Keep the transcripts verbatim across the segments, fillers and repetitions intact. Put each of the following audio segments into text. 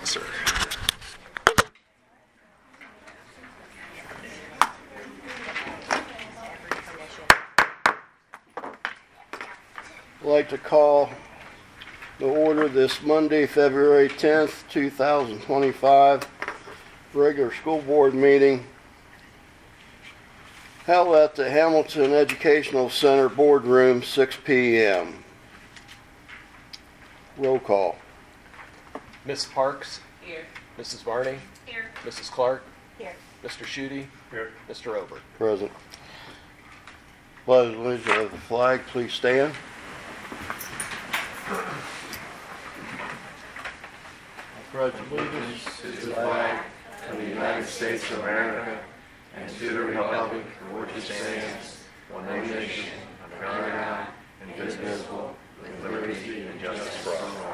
Officer. I'd like to call the order this Monday, February tenth, two thousand twenty-five, regular school board meeting held at the Hamilton Educational Center boardroom, six p.m. Roll call. Miss Parks? Here. Missus Varney? Here. Missus Clark? Here. Mister Schutte? Here. Mister Ober? Present. Pledge allegiance of the flag, please stand. I pledge allegiance to the flag of the United States of America and to the republic for which it stands, one nation, under God, indivisible, with liberty and justice for all.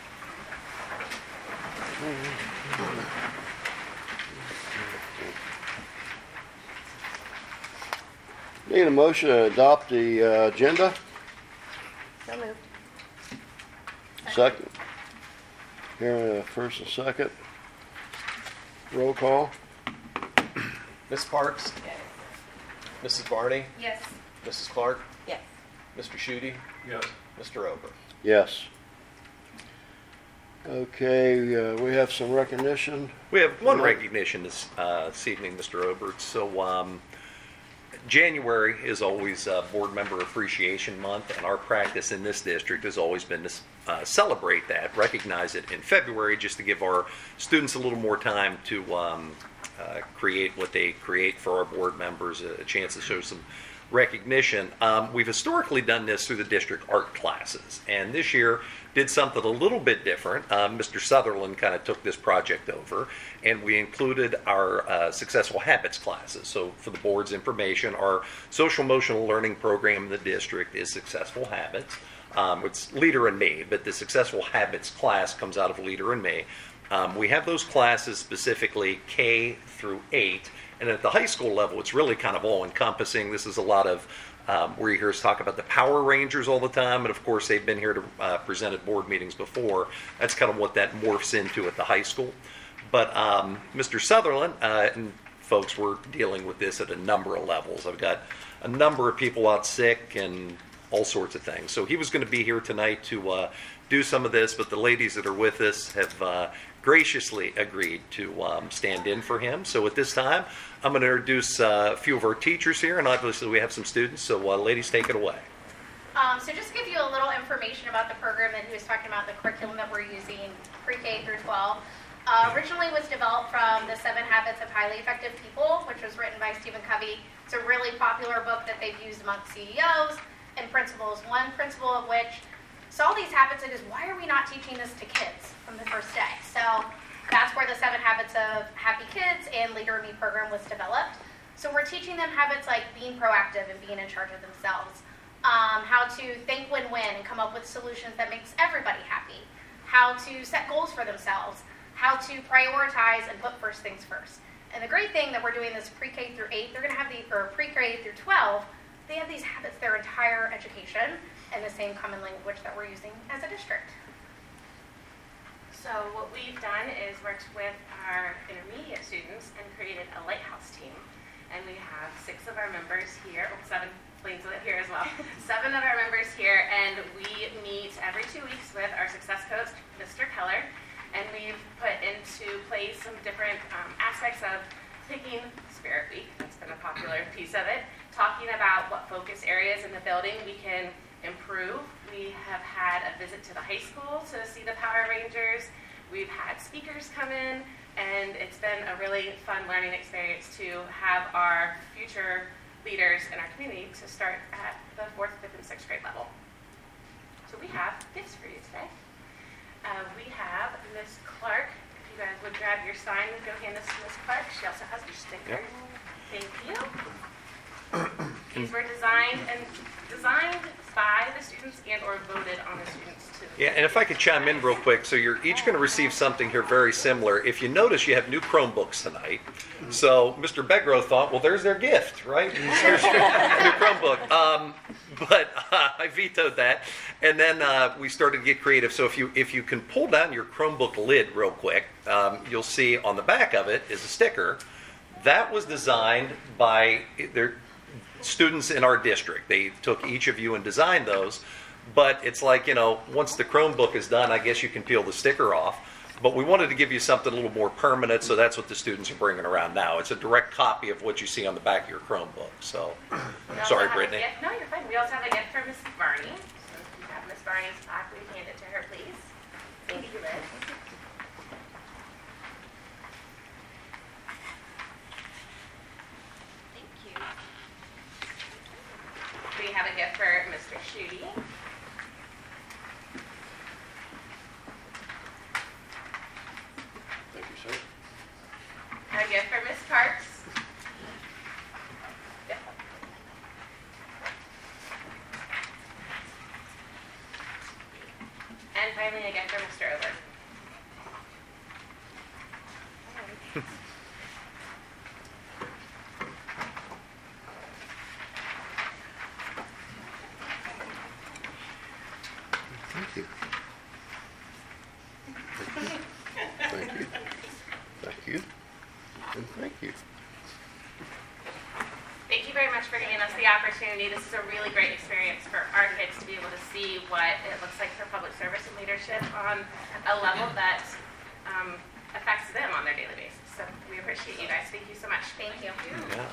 Need a motion to adopt the uh, agenda? So moved. Second. Hearing a first and second. Roll call. Miss Parks? Yes. Missus Varney? Yes. Missus Clark? Yes. Mister Schutte? Yes. Mister Ober? Yes. Okay, uh, we have some recognition. We have one recognition this, uh, this evening, Mister Obert. So um, January is always uh, Board Member Appreciation Month, and our practice in this district has always been to uh, celebrate that, recognize it in February, just to give our students a little more time to um, uh, create what they create for our board members, a, a chance to show some recognition. Um, we've historically done this through the district art classes, and this year did something a little bit different. Um, Mister Sutherland kind of took this project over, and we included our uh, Successful Habits classes. So for the board's information, our social emotional learning program in the district is Successful Habits. Um, it's Leader in Me, but the Successful Habits class comes out of Leader in Me. Um, we have those classes specifically K through eight, and at the high school level, it's really kind of all-encompassing. This is a lot of um, where you hear us talk about the Power Rangers all the time, and of course, they've been here to uh, present at board meetings before. That's kind of what that morphs into at the high school. But um, Mister Sutherland, uh, and folks, we're dealing with this at a number of levels. I've got a number of people out sick and all sorts of things. So he was going to be here tonight to uh, do some of this, but the ladies that are with us have uh, graciously agreed to um, stand in for him. So at this time, I'm going to introduce uh, a few of our teachers here, and obviously we have some students. So uh, ladies, take it away. Um, so just to give you a little information about the program that he was talking about, the curriculum that we're using, pre-K through twelve, uh, originally was developed from The Seven Habits of Highly Effective People, which was written by Stephen Covey. It's a really popular book that they've used amongst C E Os and principals, one principle of which saw these habits and is, why are we not teaching this to kids from the first day? So that's where the Seven Habits of Happy Kids and Leader in Me program was developed. So we're teaching them habits like being proactive and being in charge of themselves, um, how to think win-win and come up with solutions that makes everybody happy, how to set goals for themselves, how to prioritize and put first things first. And the great thing that we're doing this pre-K through eight, they're going to have the, or pre-K through twelve, they have these habits their entire education and the same common language that we're using as a district. So what we've done is worked with our intermediate students and created a lighthouse team. And we have six of our members here, oh, seven, Blaine's here as well. Seven of our members here, and we meet every two weeks with our success coach, Mister Keller, and we've put into place some different um, aspects of taking Spirit Week, that's been a popular piece of it, talking about what focus areas in the building we can improve. We have had a visit to the high school to see the Power Rangers. We've had speakers come in, and it's been a really fun learning experience to have our future leaders in our community to start at the fourth, fifth, and sixth grade level. So we have gifts for you today. Uh, we have Miss Clark. If you guys would grab your sign and go hand this to Miss Clark. She also has your sticker. Yep. Thank you. These were designed and designed by the students and or voted on the students too. Yeah, and if I could chime in real quick, so you're each going to receive something here very similar. If you notice, you have new Chromebooks tonight. So Mister Begro thought, well, there's their gift, right? Here's your new Chromebook. Um, but uh, I vetoed that. And then uh, we started to get creative. So if you if you can pull down your Chromebook lid real quick, um, you'll see on the back of it is a sticker. That was designed by their students in our district. They took each of you and designed those. But it's like, you know, once the Chromebook is done, I guess you can peel the sticker off. But we wanted to give you something a little more permanent, so that's what the students are bringing around now. It's a direct copy of what you see on the back of your Chromebook. So, We also sorry, have a Brittany. gift- No, you're fine. We also have a gift for Missus Barney. So if you have Miss Barney's plaque, we hand it to her, please. Thank you, Liz. Thank you. We have a gift for Mister Schutte. Thank you, sir. A gift for Miss Parks. Yep. And finally, a gift for Mister Ober. Thank you. Thank you. Thank you. And thank you. Thank you very much for giving us the opportunity. This is a really great experience for our kids to be able to see what it looks like for public service and leadership on a level that um, affects them on their daily basis. So we appreciate you guys. Thank you so much. Thank you. Yeah.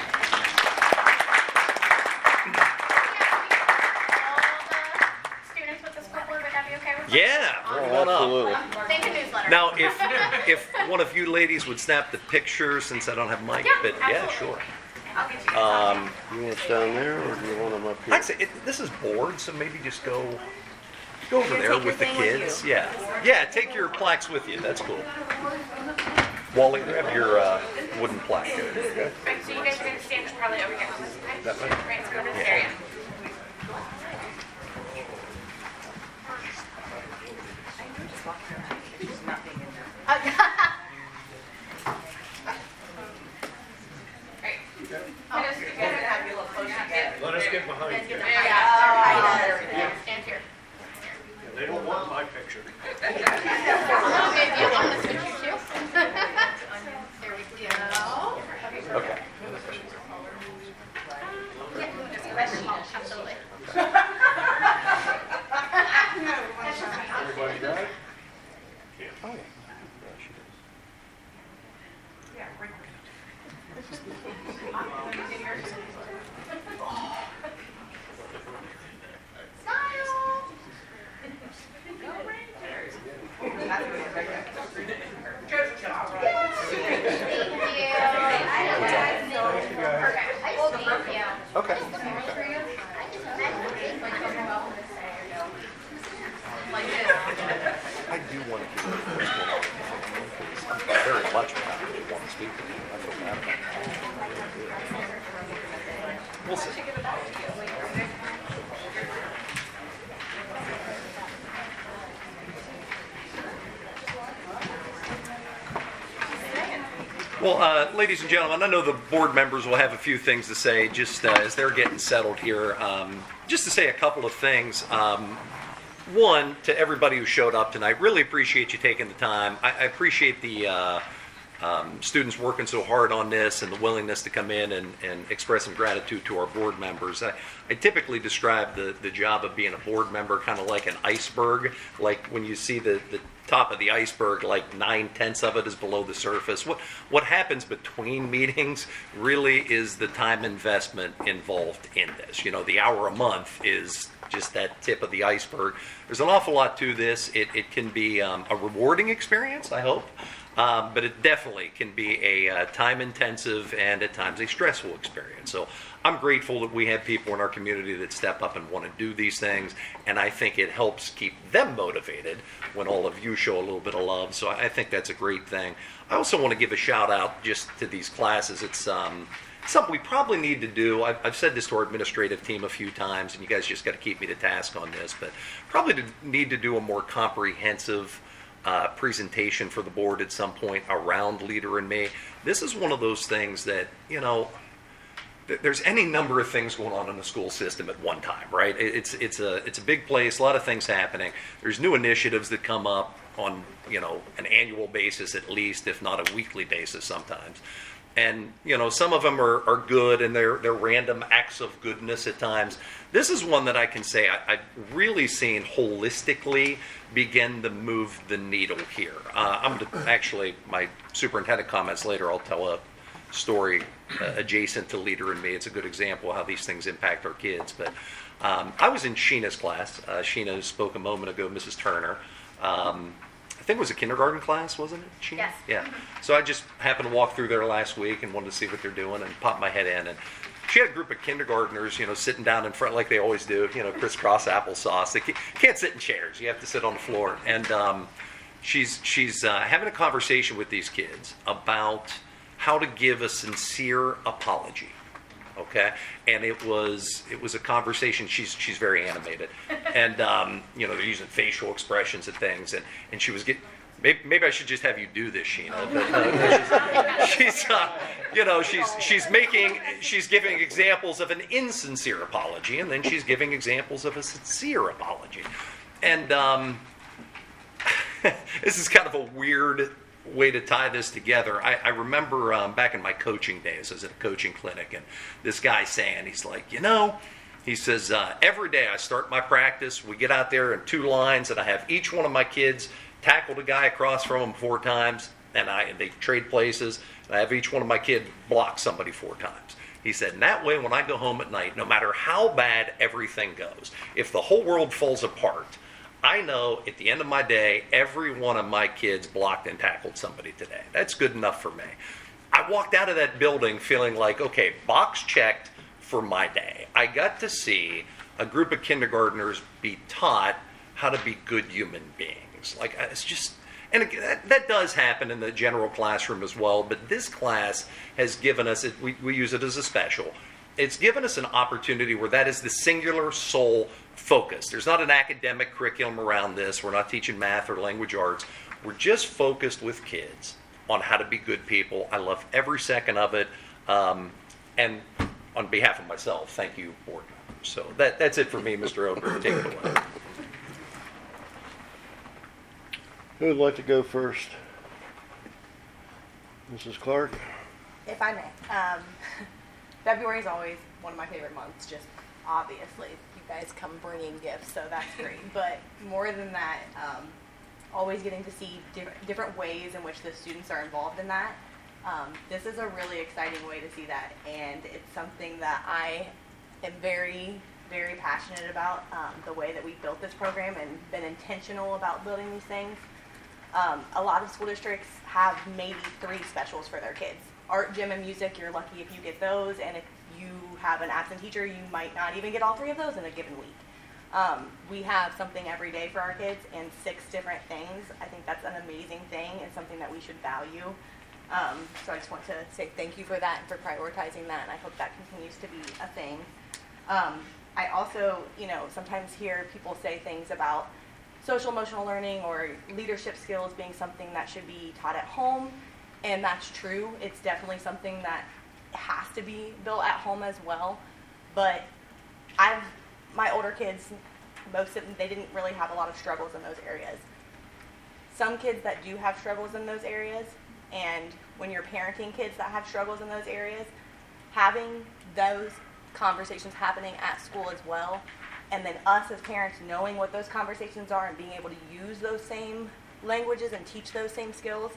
All the students with the school board, would that be okay with us? Yeah, bring one up. Absolutely. Thank you, newsletter. Now, if if one of you ladies would snap the picture, since I don't have mic, Yeah, but yeah, absolutely. sure. I'll get you. Um, You want us down there, or do you want them up here? I'd say it, this is board, so maybe just go go over there with the kids. Yeah, yeah. Take your plaques with you. That's cool. Wally, grab your uh, wooden plaque. Okay. Right, so you guys are going to stand probably over here. That way? Right, so go to this Yeah. area. Right. Let us get have you look closer. Let us get behind you. There you go. Stand here. They don't want my picture. Okay, do you want this picture too? There we go. Okay. Absolutely. Everybody got it? Oh, yeah. Smile. Thank you. Okay. I do want to give the first one off. I'm very much happy to want to speak to you. I feel bad about that. We'll see. Well, uh, ladies and gentlemen, I know the board members will have a few things to say just uh, as they're getting settled here. Um, just to say a couple of things. Um, one, to everybody who showed up tonight, really appreciate you taking the time. I, I appreciate the uh, um, students working so hard on this and the willingness to come in and, and express some gratitude to our board members. I, I typically describe the, the job of being a board member kind of like an iceberg. Like when you see the, the top of the iceberg, like nine tenths of it is below the surface. What what happens between meetings really is the time investment involved in this. You know, the hour a month is just that tip of the iceberg. There's an awful lot to this. It, it can be um, a rewarding experience, I hope, um, but it definitely can be a uh, time-intensive and at times a stressful experience. So I'm grateful that we have people in our community that step up and want to do these things, and I think it helps keep them motivated when all of you show a little bit of love. So I think that's a great thing. I also want to give a shout out just to these classes. It's um, something we probably need to do. I've, I've said this to our administrative team a few times, and you guys just got to keep me to task on this, but probably to need to do a more comprehensive uh, presentation for the board at some point around Leader in Me. This is one of those things that, you know, th- there's any number of things going on in the school system at one time, right? It- It's it's a it's a big place, a lot of things happening. There's new initiatives that come up on, you know, an annual basis at least, if not a weekly basis sometimes. And, you know, some of them are, are good, and they're they're random acts of goodness at times. This is one that I can say I, I've really seen holistically begin to move the needle here. Uh, I'm gonna, actually, my superintendent comments later, I'll tell a story uh, adjacent to Leader in Me. It's a good example of how these things impact our kids. But um, I was in Sheena's class. Uh, Sheena spoke a moment ago, Missus Turner. Um, I think it was a kindergarten class, wasn't it, Sheena? Yes. Yeah. So I just happened to walk through there last week and wanted to see what they're doing and popped my head in. And she had a group of kindergartners, you know, sitting down in front like they always do, you know, crisscross applesauce. They can't, can't sit in chairs. You have to sit on the floor. And um, she's she's uh, having a conversation with these kids about how to give a sincere apology. Okay, and it was it was a conversation. She's she's very animated, and um, you know, they're using facial expressions and things, and, and she was getting. Maybe, maybe I should just have you do this, Sheena. But, uh, she's, she's uh, you know, she's she's making she's giving examples of an insincere apology, and then she's giving examples of a sincere apology, and um, this is kind of a weird way to tie this together. I, I remember um, back in my coaching days, I was at a coaching clinic, and this guy saying, he's like, you know, he says, uh, every day I start my practice, we get out there in two lines, and I have each one of my kids tackle the guy across from them four times, and I and they trade places, and I have each one of my kids block somebody four times. He said, and that way when I go home at night, no matter how bad everything goes, if the whole world falls apart, I know at the end of my day, every one of my kids blocked and tackled somebody today. That's good enough for me. I walked out of that building feeling like, okay, box checked for my day. I got to see a group of kindergartners be taught how to be good human beings. Like, it's just, and it, that, that does happen in the general classroom as well, but this class has given us, it, we, we use it as a special, it's given us an opportunity where that is the singular sole focus. There's not an academic curriculum around this. We're not teaching math or language arts. We're just focused with kids on how to be good people. I love every second of it. Um, and on behalf of myself, thank you, board members. So that, that's it for me, Mister Ober. Take it away. Who would like to go first? Missus Clark? If I may. Um, February is always one of my favorite months, just obviously. You guys come bringing gifts, so that's great. But more than that, um, always getting to see different, different ways in which the students are involved in that. Um, this is a really exciting way to see that, and it's something that I am very, very passionate about, um, the way that we built this program and been intentional about building these things. Um, a lot of school districts have maybe three specials for their kids. Art, gym, and music, you're lucky if you get those, and if you have an absent teacher, you might not even get all three of those in a given week. Um, we have something every day for our kids and six different things. I think that's an amazing thing and something that we should value. Um, so I just want to say thank you for that and for prioritizing that, and I hope that continues to be a thing. Um, I also, you know, sometimes hear people say things about social emotional learning or leadership skills being something that should be taught at home. And that's true. It's definitely something that has to be built at home as well. But I've, my older kids, most of them, they didn't really have a lot of struggles in those areas. Some kids that do have struggles in those areas, and when you're parenting kids that have struggles in those areas, having those conversations happening at school as well, and then us as parents knowing what those conversations are and being able to use those same languages and teach those same skills,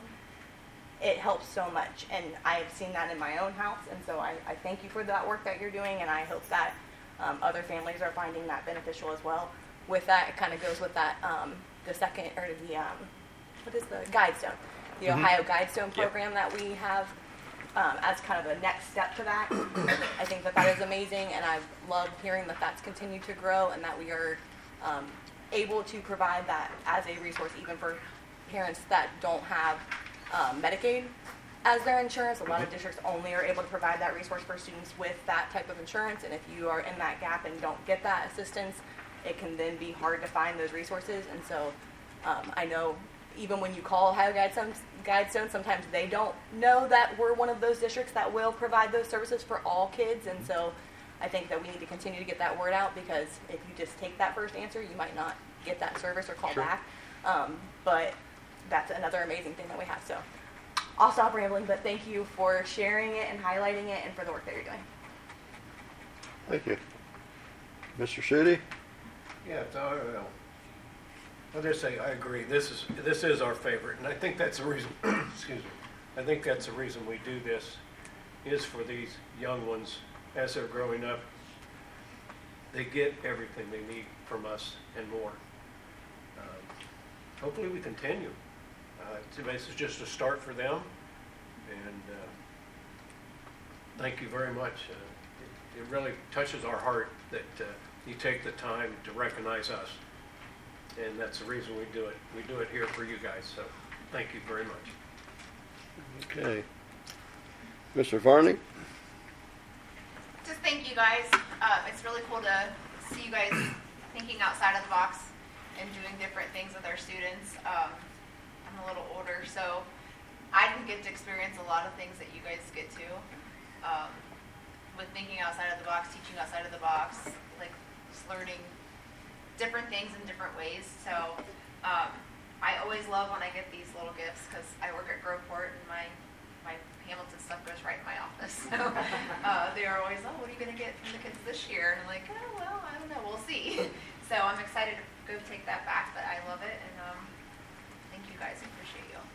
it helps so much. And I've seen that in my own house, and so I, I thank you for that work that you're doing, and I hope that um, other families are finding that beneficial as well. With that, it kind of goes with that, um, the second, or the, um, what is the Guidestone, the mm-hmm. Ohio Guidestone program yep. that we have um, as kind of a next step to that. I think that that is amazing, and I love hearing that that's continued to grow and that we are um, able to provide that as a resource even for parents that don't have um, Medicaid as their insurance. A lot of districts only are able to provide that resource for students with that type of insurance, and if you are in that gap and don't get that assistance, it can then be hard to find those resources. And so um, I know even when you call Ohio Guidestone, Guidestone, sometimes they don't know that we're one of those districts that will provide those services for all kids. And so I think that we need to continue to get that word out, because if you just take that first answer, you might not get that service or call Sure. back. Um, but that's another amazing thing that we have. So I'll stop rambling, but thank you for sharing it and highlighting it and for the work that you're doing. Thank you. Mister Shooty? Yeah, so, uh, I'll just say, I agree, this is, this is our favorite, and I think that's the reason, excuse me, I think that's the reason we do this, is for these young ones, as they're growing up, they get everything they need from us and more. Um, Hopefully we continue. Uh, so this is just a start for them, and uh, thank you very much. Uh, it, it really touches our heart that uh, you take the time to recognize us, and that's the reason we do it. We do it here for you guys, so thank you very much. Okay. Mister Varney? Just thank you guys. Um, it's really cool to see you guys thinking outside of the box and doing different things with our students. Um, I'm a little older, so I didn't get to experience a lot of things that you guys get to. Um, with thinking outside of the box, teaching outside of the box, like just learning different things in different ways. So um, I always love when I get these little gifts, because I work at Groveport and my my Hamilton stuff goes right in my office. So uh, they're always, oh, what are you going to get from the kids this year? And I'm like, oh, well, I don't know. We'll see. So I'm excited to go take that back, but I love it. And um, thank you guys. I appreciate you.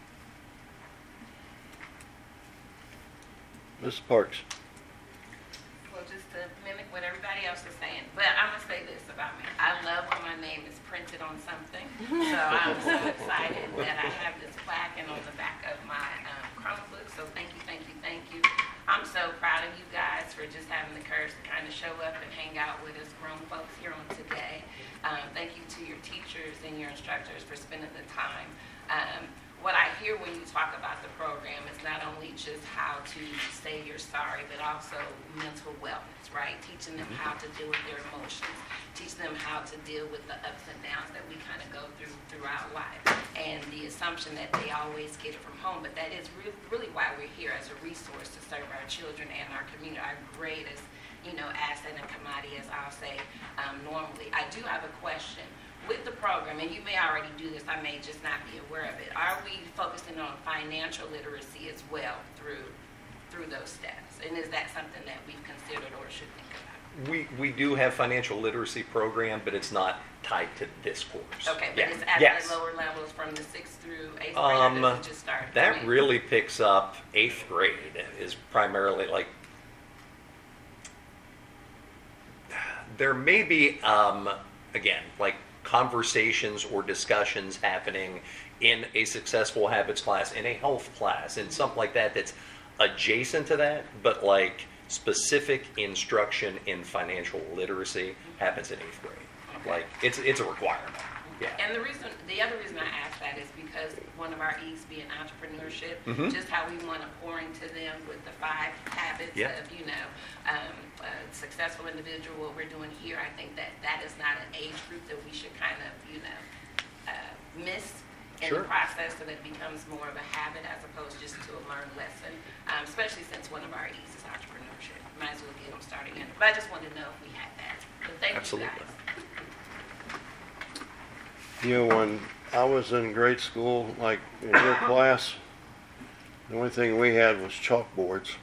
Mister Parks? Well, just to mimic what everybody else is saying, but I'm gonna say this about me. I love when my name is printed on something. So I'm so excited that I have this plaque and on the back of my um, Chromebook. So thank you, thank you, thank you. I'm so proud of you guys for just having the courage to kind of show up and hang out with us grown folks here on today. Um, thank you to your teachers and your instructors for spending the time. Um, What I hear when you talk about the program is not only just how to say you're sorry, but also mental wellness, right? Teaching them how to deal with their emotions, teach them how to deal with the ups and downs that we kind of go through throughout life. And the assumption that they always get it from home, but that is re- really why we're here, as a resource to serve our children and our community, our greatest, you know, asset and commodity, as I'll say um, normally. I do have a question. With the program, and you may already do this, I may just not be aware of it, are we focusing on financial literacy as well through through those steps? And is that something that we've considered or should think about? We we do have financial literacy program, but it's not tied to this course. Okay, but Yeah. it's at Yes. the lower levels from the sixth through eighth grade, Um, or does it just start? I That mean, really picks up eighth grade, is primarily like, there may be, um, again, like conversations or discussions happening in a successful habits class, in a health class, and something like that that's adjacent to that, but like specific instruction in financial literacy happens in eighth grade. Like, it's it's a requirement. Yeah. And the reason, the other reason I ask that is because one of our E's being entrepreneurship, Mhm. just how we want to pour into them with the five habits Yeah. of, you know, um, a successful individual. What we're doing here, I think that that is not an age group that we should kind of, you know, uh, miss in Sure. the process, so that it becomes more of a habit as opposed just to a learned lesson, um, especially since one of our E's is entrepreneurship. Might as well get them started in it. But I just wanted to know if we had that. But thank Absolutely. you guys. You know, when I was in grade school, like in your class, the only thing we had was chalkboards.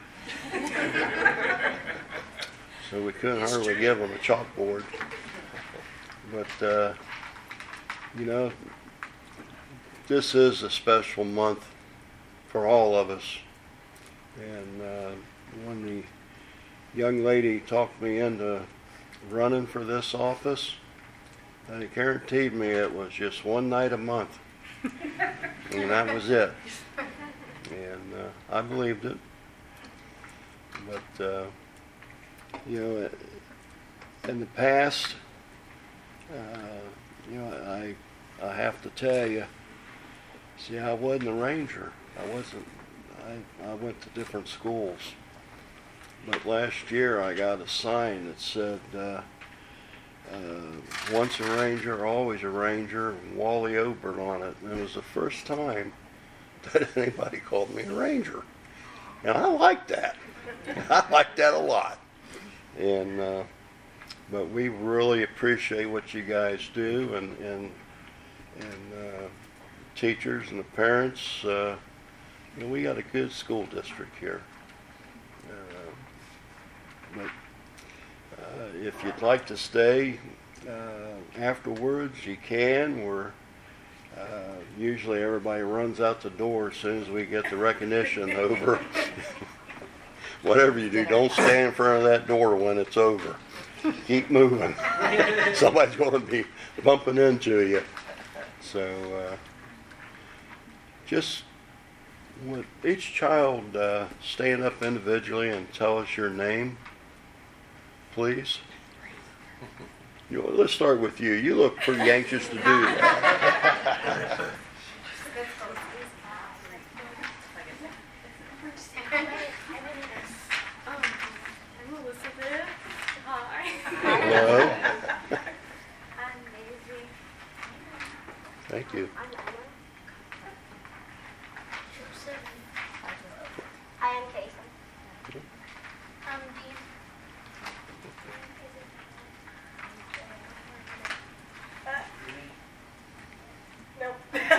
So we couldn't It's hardly true. give them a chalkboard. But, uh, you know, this is a special month for all of us. And uh, when the young lady talked me into running for this office, and it guaranteed me it was just one night a month. And that was it. And uh, I believed it. But, uh, you know, in the past, uh, you know, I, I have to tell you, see, I wasn't a ranger. I wasn't, I, I went to different schools. But last year I got a sign that said, uh, uh, once a Ranger, always a Ranger, Wally Obert on it. And it was the first time that anybody called me a Ranger. And I like that. I like that a lot. And, uh, but we really appreciate what you guys do, and, and, and uh, teachers and the parents. Uh, you know, we got a good school district here. Uh, but uh, if you'd like to stay uh, afterwards, you can. We're uh, usually everybody runs out the door as soon as we get the recognition over. Whatever you do, don't stand in front of that door when it's over. Keep moving. Somebody's going to be bumping into you. So uh, just would each child uh, stand up individually and tell us your name, please. You know, let's start with you. You look pretty anxious to do that. Hello. I'm Maisie. Thank you. I'm Emma. Joseph. I am Kason. I'm Dean. Nope.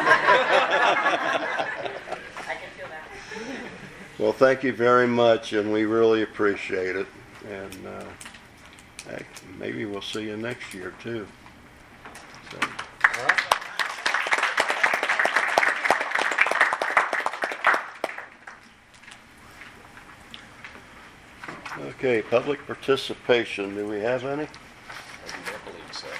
I can feel that. Well, thank you very much, and we really appreciate it. And uh, heck, maybe we'll see you next year too. So. Okay, public participation. Do we have any? I do not believe so.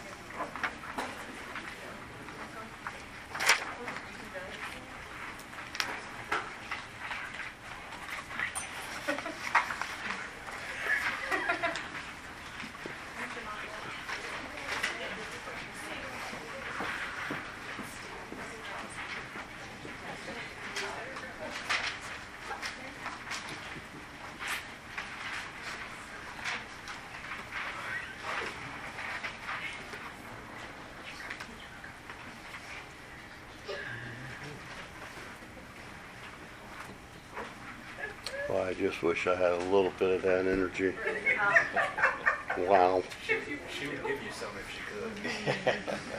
Well, I just wish I had a little bit of that energy. Wow. She would give you some if she could.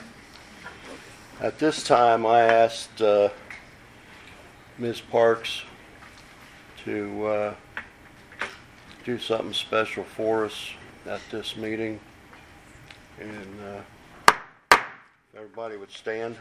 At this time, I asked uh, Miz Parks to uh, do something special for us at this meeting. And uh, if everybody would stand.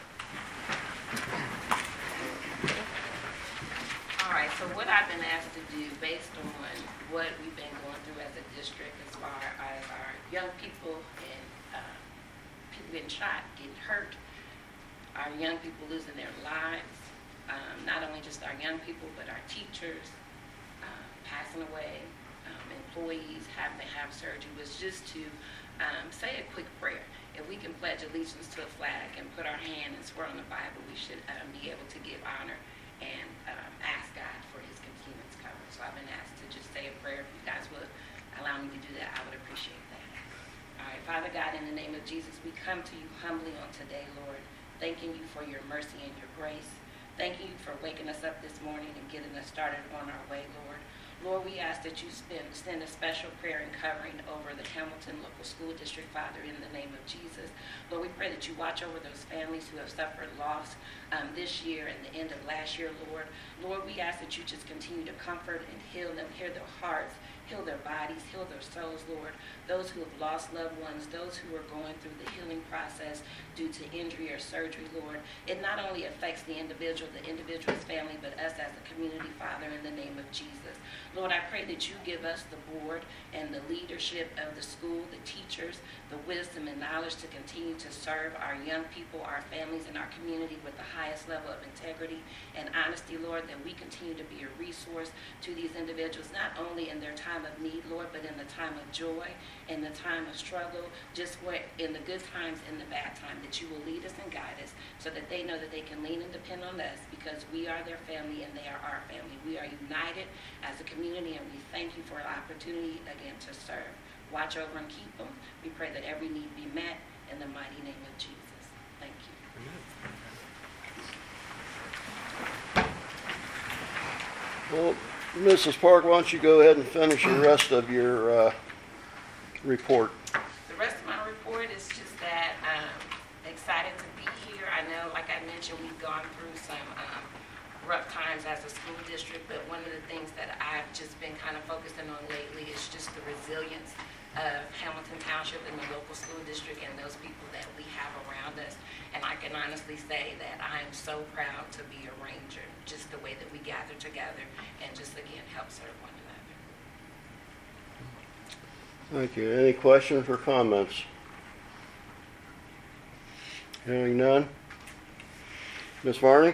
All right, so what I've been asked to do, based on what we've been going through as a district as far as our young people and uh, people getting shot, getting hurt, our young people losing their lives, um, not only just our young people, but our teachers uh, passing away, um, employees having to have surgery, was just to um, say a quick prayer. If we can pledge allegiance to a flag and put our hand and swear on the Bible, we should um, be able to give honor and um, ask God for his continuance coverage. So I've been asked to just say a prayer. If you guys would allow me to do that, I would appreciate that. All right, Father God, in the name of Jesus, we come to you humbly on today, Lord, thanking you for your mercy and your grace. Thanking you for waking us up this morning and getting us started on our way, Lord. Lord, we ask that you spend, send a special prayer and covering over the Hamilton Local School District, Father, in the name of Jesus. Lord, we pray that you watch over those families who have suffered loss um, this year and the end of last year, Lord. Lord, we ask that you just continue to comfort and heal them, heal their hearts, heal their bodies, heal their souls, Lord. Those who have lost loved ones, those who are going through the healing process due to injury or surgery, Lord. It not only affects the individual, the individual's family, but us as a community, Father, in the name of Jesus. Lord, I pray that you give us the board and the leadership of the school, the teachers, the wisdom and knowledge to continue to serve our young people, our families, and our community with the highest level of integrity and honesty, Lord, that we continue to be a resource to these individuals, not only in their time of need, Lord, but in the time of joy, in the time of struggle, just where, in the good times and the bad times, that you will lead us and guide us so that they know that they can lean and depend on us because we are their family and they are our family. We are united as a community, and we thank you for an opportunity again to serve. watch over and keep them. We pray that every need be met in the mighty name of Jesus. Thank you. Well, Missus Park, why don't you go ahead and finish the rest of your uh, report? The rest of my report is just that I'm excited to be here. I know, like I mentioned, we've gone through some um, rough times as a school district, but one of the things that I've just been kind of focusing on lately is just the resilience of Hamilton Township and the local school district and those people that we have around us. And I can honestly say that I am so proud to be a Ranger, just the way that we gather together and just, again, help serve one another. Thank you. Any questions or comments? Hearing none. Miz Varney?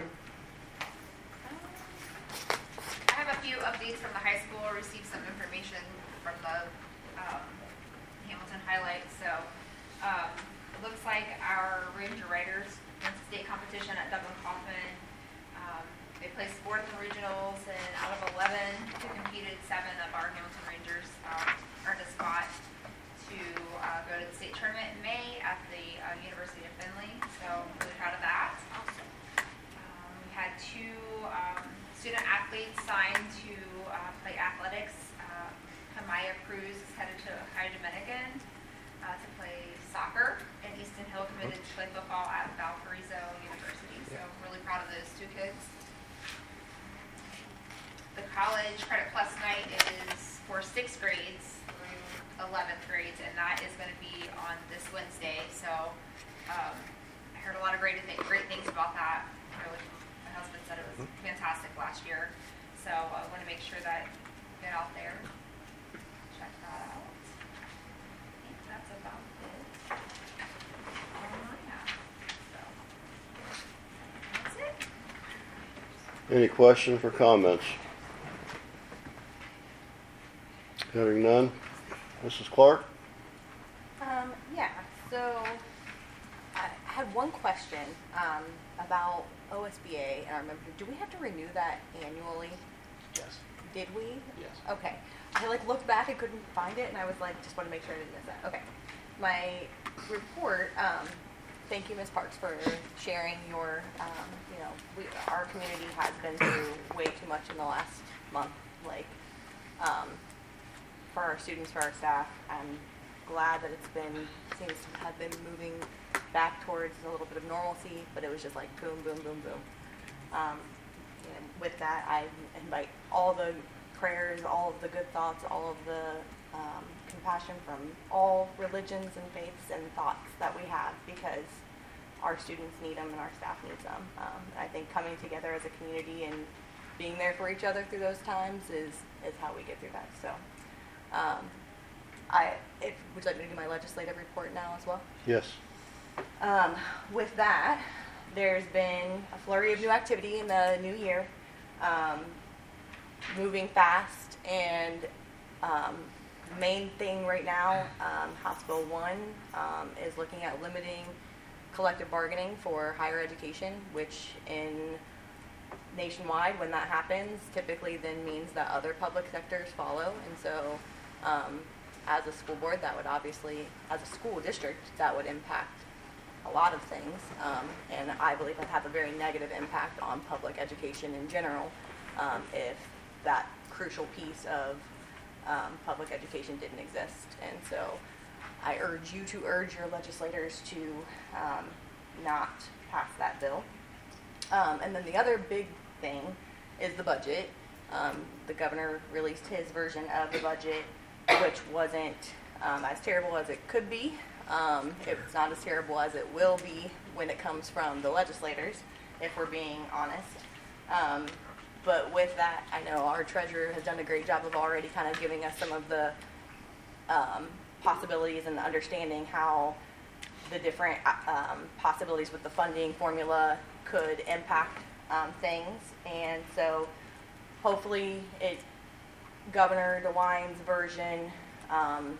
I have a few updates from the high school, received some information from the um, Hamilton highlights. So um, it looks like our Ranger Riders went to state competition at Dublin Coffin. Um, they placed fourth in regionals, and out of eleven who competed, seven of our Hamilton Rangers um, earned a spot to uh, go to the state tournament in May at the uh, University of Findlay. So I'm really proud of that. Um, we had two um, student athletes signed to uh, play athletics. Uh, Kamaya Cruz is headed to Ohio Dominican uh, to play soccer, and Easton Hill committed to play football at Valparaiso University. So I'm really proud of those two kids. The college credit plus night is for sixth grades through eleventh grades, and that is going to be on this Wednesday. So um, I heard a lot of great th- great things about that. Really, my husband said it was fantastic last year. So I want to make sure that you get out there, check that out. I think that's about it. Um, yeah. So that's it. Any questions or comments? Hearing none. Missus Clark? Um, yeah, so I had one question um, about O S B A, and I remember, do we have to renew that annually? Yes. Did we? Yes. Okay. I like looked back and couldn't find it, and I was like, just want to make sure I didn't miss that. Okay. My report, um, thank you, Miz Parks, for sharing your, um, you know, we, our community has been through way too much in the last month, like, um, for our students, for our staff. I'm glad that it's been, seems to have been moving back towards a little bit of normalcy, but it was just like boom, boom, boom, boom. Um, and with that, I invite all the prayers, all of the good thoughts, all of the um, compassion from all religions and faiths and thoughts that we have, because our students need them and our staff needs them. Um, I think coming together as a community and being there for each other through those times is, is how we get through that. So. Um, I, if, would you like me to do my legislative report now as well? Yes. Um, with that, there's been a flurry of new activity in the new year, um, moving fast, and um, main thing right now, um, House Bill one um, is looking at limiting collective bargaining for higher education, which in nationwide, when that happens, typically then means that other public sectors follow, and so um, as a school board, that would obviously, as a school district, that would impact a lot of things, um, and I believe would have a very negative impact on public education in general um, if that crucial piece of um, public education didn't exist. And so I urge you to urge your legislators to um, not pass that bill. Um, and then the other big thing is the budget. Um, the governor released his version of the budget, which wasn't um, as terrible as it could be. Um, it's not as terrible as it will be when it comes from the legislators, if we're being honest. Um, but with that, I know our treasurer has done a great job of already kind of giving us some of the um, possibilities and understanding how the different um, possibilities with the funding formula could impact um, things. And so hopefully it, Governor DeWine's version um,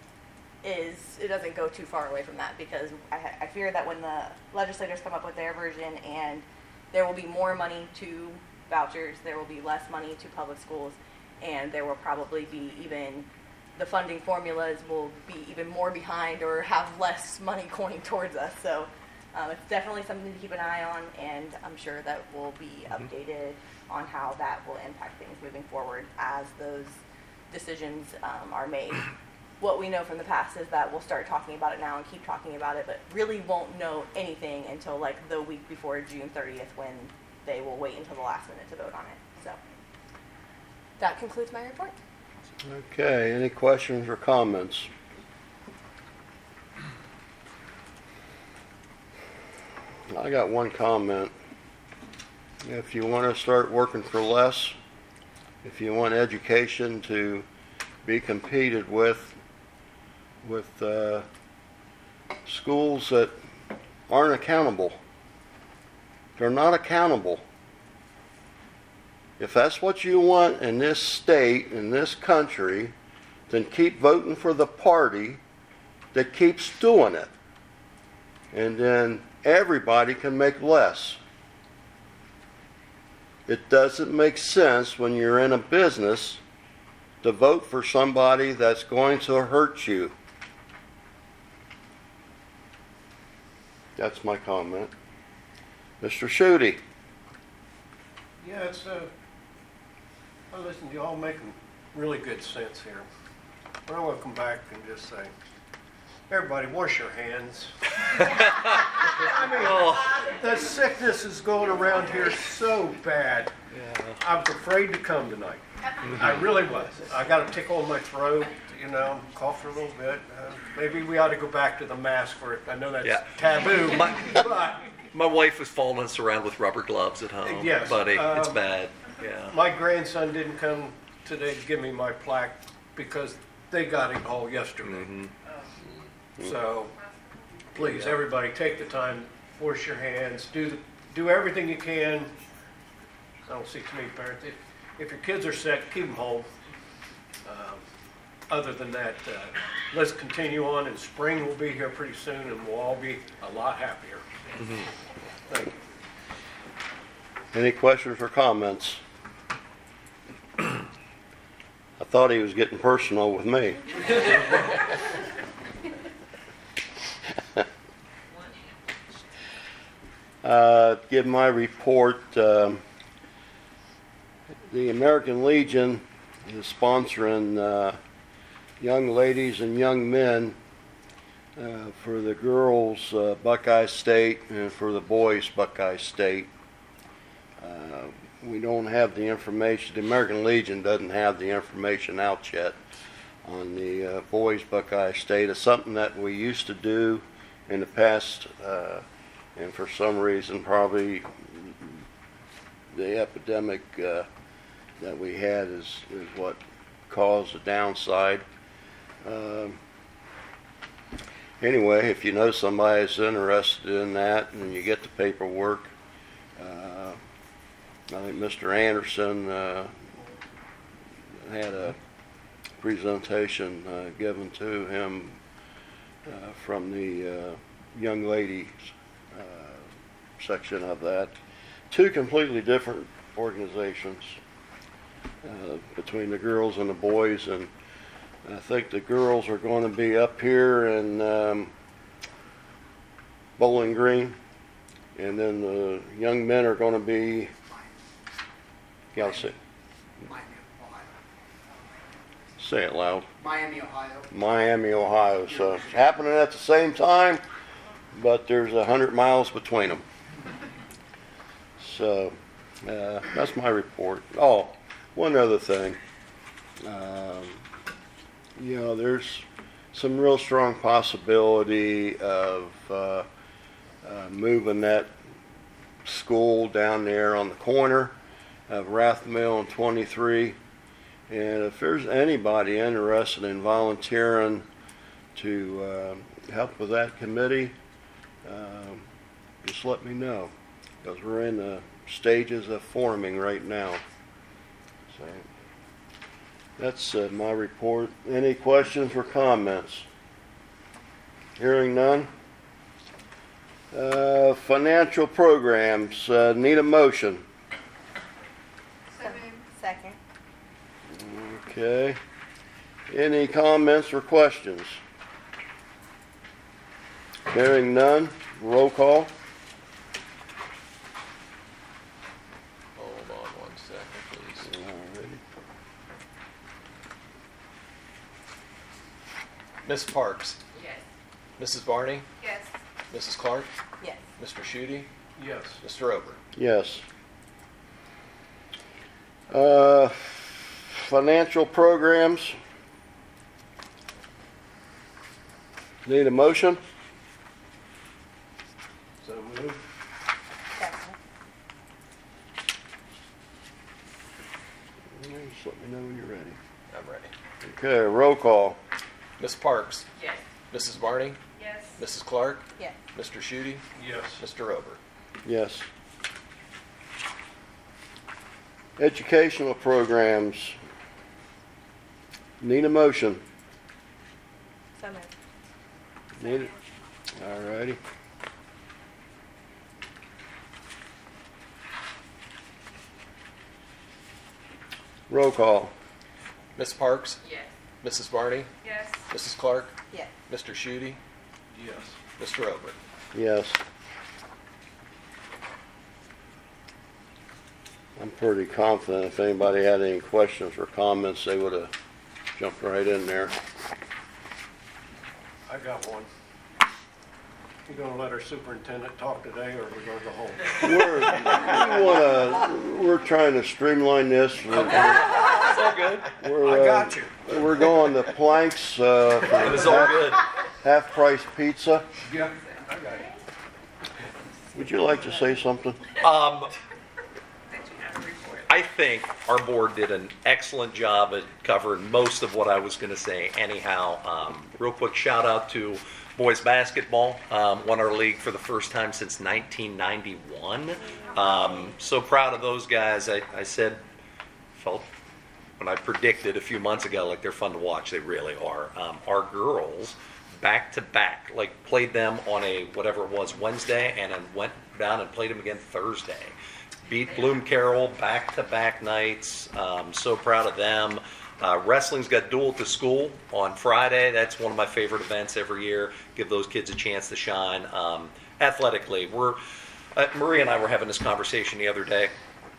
is, it doesn't go too far away from that, because I, I fear that when the legislators come up with their version and there will be more money to vouchers, there will be less money to public schools, and there will probably be even the funding formulas will be even more behind or have less money going towards us. So um, it's definitely something to keep an eye on, and I'm sure that will be updated on how that will impact things moving forward as those decisions um, are made. What we know from the past is that we'll start talking about it now and keep talking about it, but really won't know anything until like the week before June thirtieth, when they will wait until the last minute to vote on it. So that concludes my report. Okay, any questions or comments? I got one comment. If you want to start working for less, if you want education to be competed with, with uh, schools that aren't accountable, they're not accountable. If that's what you want in this state, in this country, then keep voting for the party that keeps doing it. And then everybody can make less. It doesn't make sense when you're in a business to vote for somebody that's going to hurt you. That's my comment. Mister Schutte. Yeah, it's, uh, I listen to y'all making really good sense here. But I want to come back and just say, everybody wash your hands. I mean, the sickness is going around here so bad. I was afraid to come tonight. I really was. I got a tickle in my throat, you know, coughing a little bit. Uh, maybe we ought to go back to the mask for it. I know that's Yeah. taboo, My- but My wife was following us around with rubber gloves at home. Yes, Buddy, it's um, bad. Yeah. my grandson didn't come today to give me my plaque because they got it all yesterday. Mhm. So, please, everybody, take the time, wash your hands, do the, do everything you can. I don't see too many parents. If, if your kids are sick, keep them home. Um, Other than that, uh, let's continue on, and spring will be here pretty soon, and we'll all be a lot happier. Thank you. Any questions or comments? I thought he was getting personal with me. uh, give my report. Um, the American Legion is sponsoring uh, young ladies and young men uh, for the girls uh, Buckeye State and for the boys Buckeye State. Uh, we don't have the information. The American Legion doesn't have the information out yet on the uh, boys Buckeye State. It's something that we used to do in the past, uh, and for some reason, probably the epidemic uh, that we had is, is what caused the downside. Um, anyway, if you know somebody that's interested in that and you get the paperwork, uh, I think Mister Anderson uh, had a presentation uh, given to him uh, from the uh, young ladies uh, section of that. Two completely different organizations uh, between the girls and the boys, and I think the girls are going to be up here in um, Bowling Green, and then the young men are going to be, yeah, say, say it loud. Miami, Ohio. Miami, Ohio. So it's happening at the same time, but there's a hundred miles between them. So uh, that's my report. Oh, one other thing. Um, you know, there's some real strong possibility of uh, uh, moving that school down there on the corner of Rathmill and twenty-three. And if there's anybody interested in volunteering to uh, help with that committee, um, just let me know, because we're in the stages of forming right now. So that's uh, my report. Any questions or comments? Hearing none. Uh, financial programs, uh, need a motion. So moved. Second. Okay. Any comments or questions? Hearing none, roll call. Hold on one second, please. Miss Parks, Yes. Missus Barney, Yes. Missus Clark, Yes. Mister Schutte, Yes. Mister Ober. Yes. Uh, Financial programs. Need a motion? So moved. Second. Just let me know when you're ready. I'm ready. Okay, roll call. Miss Parks, Yes. Missus Barney, Yes. Missus Clark, Yes. Mister Schutte, Yes. Mister Ober. Yes. Educational programs. Need a motion? So moved. Need it? All righty. Roll call. Miss Parks, Yes. Missus Barney, Yes. Missus Clark, Yes. Mister Schutte, Yes. Mister Ober. Yes. I'm pretty confident if anybody had any questions or comments, they would have jumped right in there. I got one. You gonna let our superintendent talk today, or are we gonna go home? We're, we wanna, we're trying to streamline this. We're, It's all good. we're, I got uh, you. We're going to Planks, uh, for It's all half, good. half-price pizza. Yeah, I got it. Would you like to say something? Um, That you have a report. I think our board did an excellent job at covering most of what I was going to say anyhow. Um, real quick shout out to boys basketball. Um, won our league for the first time since nineteen ninety-one. Um, so proud of those guys. I, I said, felt when I predicted a few months ago, like they're fun to watch. They really are. Um, our girls, back to back, like played them on a whatever it was Wednesday, and then went down and played them again Thursday. Beat Bloom Carroll back to back nights. Um, so proud of them. Uh, wrestling's got duel to school on Friday. That's one of my favorite events every year. Give those kids a chance to shine. Um, athletically, we're uh, Maria and I were having this conversation the other day.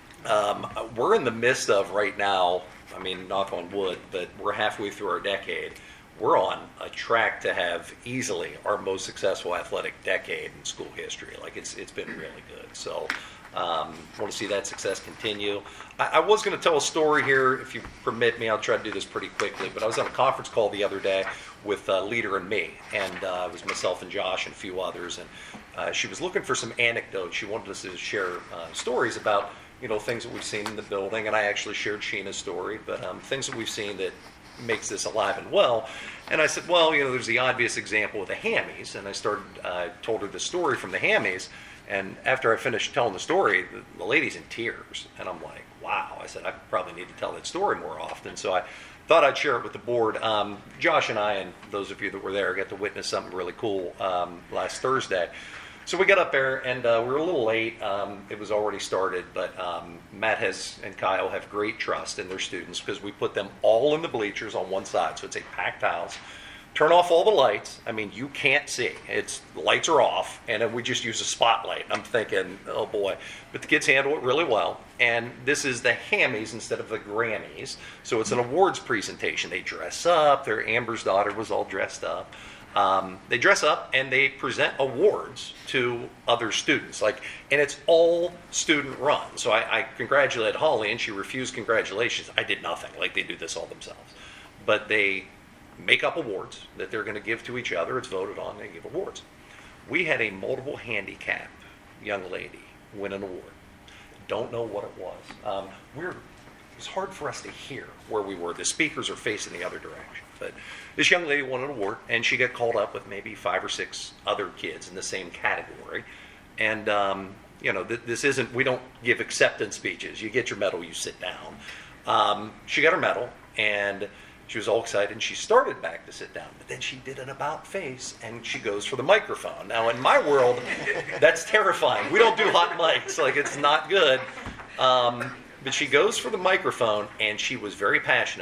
Um, we're in the midst of right now, I mean, knock on wood, but we're halfway through our decade. We're on a track to have easily our most successful athletic decade in school history. Like, it's it's been really good. So, um, want to see that success continue. I, I was going to tell a story here, if you permit me. I'll try to do this pretty quickly. But I was on a conference call the other day with uh, Leader and me, and uh, it was myself and Josh and a few others. And uh, she was looking for some anecdotes. She wanted us to share uh, stories about, you know, things that we've seen in the building. And I actually shared Sheena's story, but um, things that we've seen that makes this alive and well. And I said, well, you know, there's the obvious example of the Hammies. And I started, uh, told her the story from the Hammies. And after I finished telling the story, the, the lady's in tears. And I'm like, wow. I said, I probably need to tell that story more often. So I thought I'd share it with the board. Um, Josh and I, and those of you that were there, got to witness something really cool um, last Thursday. So we got up there, and uh, we were a little late. Um, it was already started, but um, Matt has and Kyle have great trust in their students because we put them all in the bleachers on one side. So it's a packed house. Turn off all the lights. I mean, you can't see. It's the lights are off, and then we just use a spotlight. I'm thinking, oh boy. But the kids handle it really well. And this is the Hammies instead of the Grammies. So it's an awards presentation. They dress up. Their Amber's daughter was all dressed up. Um, they dress up and they present awards to other students, like, and it's all student run. So I, I congratulate Holly, and she refused congratulations. I did nothing. Like, they do this all themselves, but they make up awards that they're going to give to each other. It's voted on. They give awards. We had a multiple handicap young lady win an award. Don't know what it was. Um, we're it was hard for us to hear where we were. The speakers are facing the other direction. But this young lady won an award, and she got called up with maybe five or six other kids in the same category. And, um, you know, th- this isn't, we don't give acceptance speeches. You get your medal, you sit down. Um, she got her medal, and she was all excited, and she started back to sit down. But then she did an about face, and she goes for the microphone. Now, in my world, that's terrifying. We don't do hot mics. Like, it's not good. Um, but she goes for the microphone, and she was very passionate.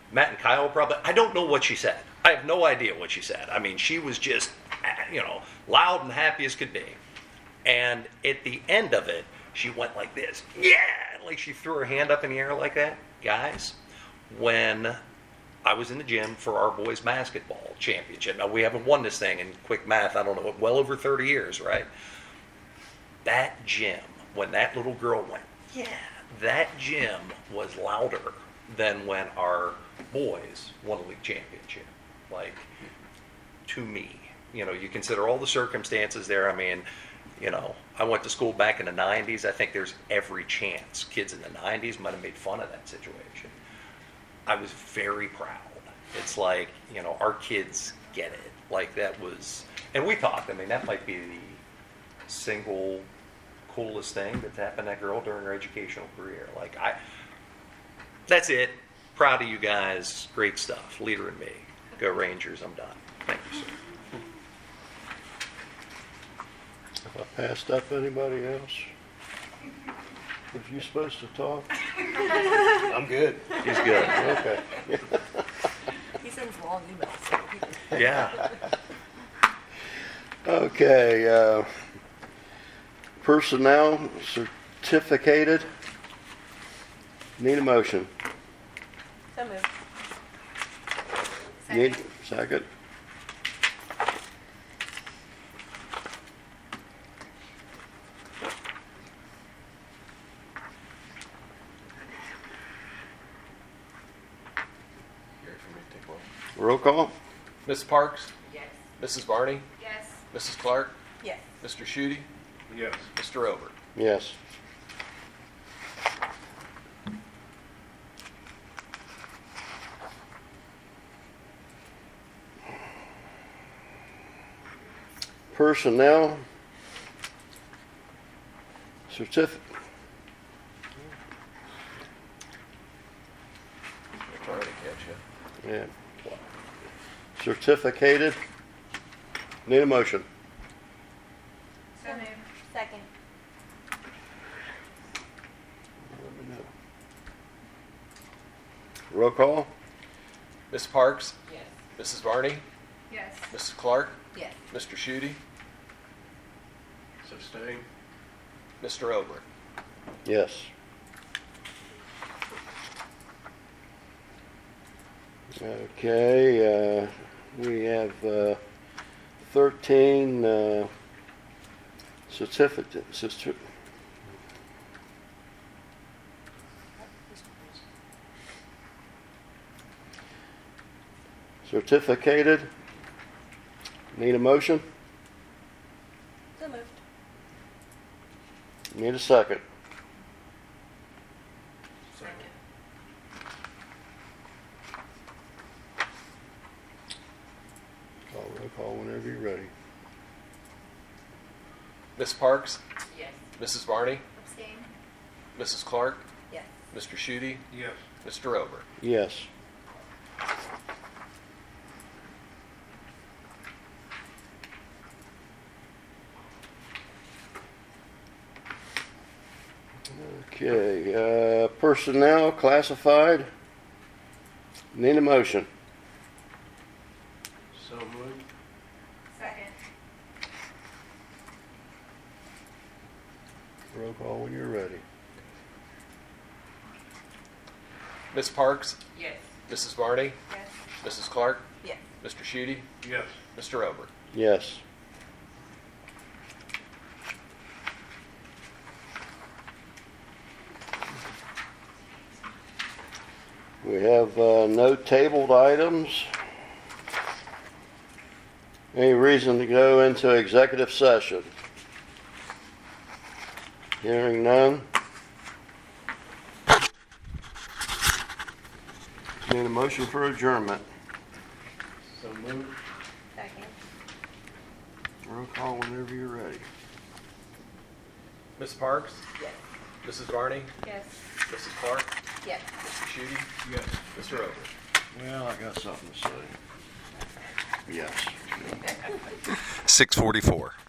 Matt and Kyle probably, I don't know what she said. I have no idea what she said. I mean, she was just, you know, loud and happy as could be. And at the end of it, she went like this. Yeah! Like she threw her hand up in the air like that. Guys, when I was in the gym for our boys basketball championship, now we haven't won this thing in quick math, I don't know, well over thirty years, right? That gym, when that little girl went, yeah, that gym was louder than when our boys won a league championship. Like, to me, you know, you consider all the circumstances there. I mean, you know, I went to school back in the nineties. I think there's every chance kids in the nineties might have made fun of that situation. I was very proud. It's like, you know, our kids get it. Like that was, and we talked, I mean, that might be the single coolest thing that's happened to that girl during her educational career. Like I, that's it. Proud of you guys. Great stuff. Leader in me. Go Rangers. I'm done. Thank you, sir. Have I passed up anybody else? Was you supposed to talk? I'm good. He's good. Okay. He sends long emails. So he- Yeah. Okay, uh, personnel certificated. Need a motion. So moved. Need, second. Roll call? Miz Parks? Yes. Missus Barney? Yes. Missus Clark? Yes. Mister Schutte? Yes. Mister Robert? Yes. Personnel certificate. I'm trying to catch you. Yeah. Certificated. Need a motion. So moved. Second. Roll call? Miz Parks? Yes. Missus Barney? Yes. Missus Clark? Yes. Mister Schutte? Sustain. Mister Robert? Yes. Okay, uh, we have uh, thirteen uh, certificate, certi- certificated. Need a motion? So moved. Need a second. Second. Call roll call whenever you're ready. Miz Parks? Yes. Missus Barney? Abstain. Missus Clark? Yes. Mister Schutte? Yes. Mister Robert? Yes. Okay, uh, personnel classified. Need a motion. So moved. Second. Roll call when you're ready. Miz Parks? Yes. Missus Barney? Yes. Missus Clark? Yes. Mister Schutte? Yes. Mister Robert? Yes. We have uh, no tabled items. Any reason to go into executive session? Hearing none. Need a motion for adjournment. So moved. Second. Roll call whenever you're ready. Miz Parks? Yes. Missus Barney? Yes. Missus Clark? Yes. Mister Schutte? Yes. Mister Robert? Well, I got something to say. Yes. six forty-four.